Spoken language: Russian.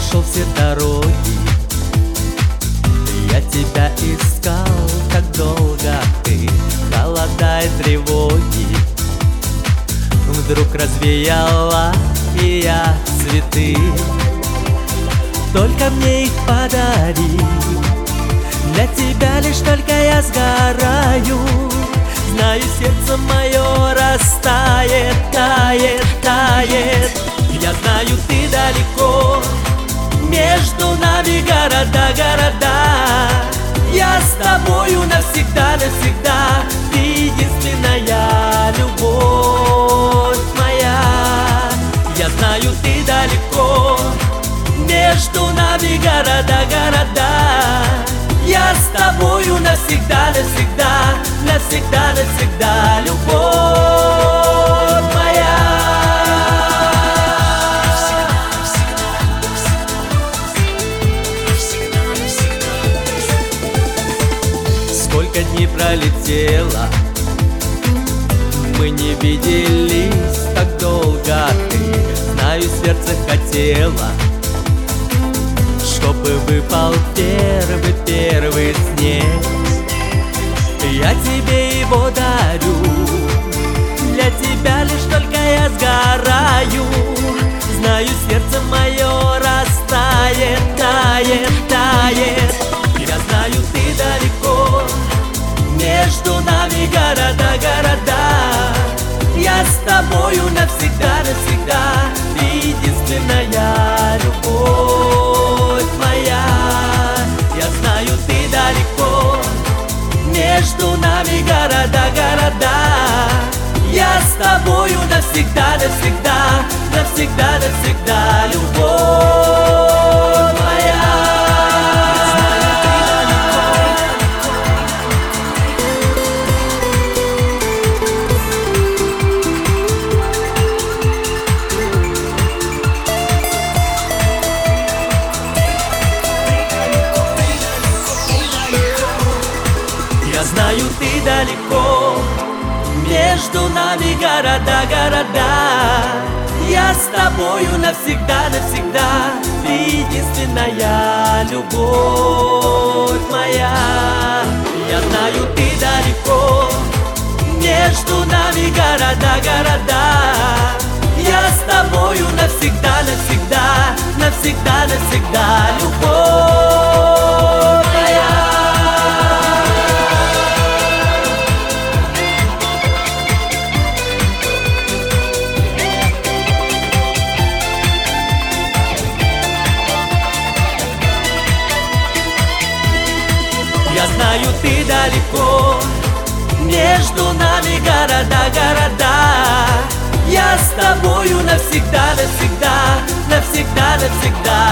прошел все дороги, я тебя искал так долго, ты холода и тревоги вдруг развеяла, и я цветы, только мне их подари. Для тебя лишь только я сгораю, знаю, сердце мое растает, тает, тает. Я знаю, ты далеко, между нами города, города. Я с тобою навсегда, навсегда, ты единственная любовь моя. Я знаю, ты далеко, между нами города, города. Я с тобою навсегда, навсегда, навсегда, навсегда, любовь моя. Сколько дней пролетело, мы не виделись так долго, ты, знаю, сердце хотело, чтобы выпал первый снег. Я тебе его дарю, для тебя лишь только я сгораю. Знаю, сердце мое растает, тает, тает. Я знаю, ты далеко, между нами города, города. Я с тобою навсегда, навсегда, ты единственная любовь моя. Я знаю, ты далеко, между нами города, города. Я с тобою навсегда, навсегда, навсегда, навсегда, любовь моя. Я знаю, ты далеко, между нами города, города. Я с тобою навсегда, навсегда, ты единственная любовь моя. Я знаю, ты далеко, между нами города, города. Я с тобою навсегда, навсегда, навсегда, навсегда, любовь моя. Я знаю, ты далеко, между нами города, города. Я с тобою навсегда, навсегда, навсегда, навсегда.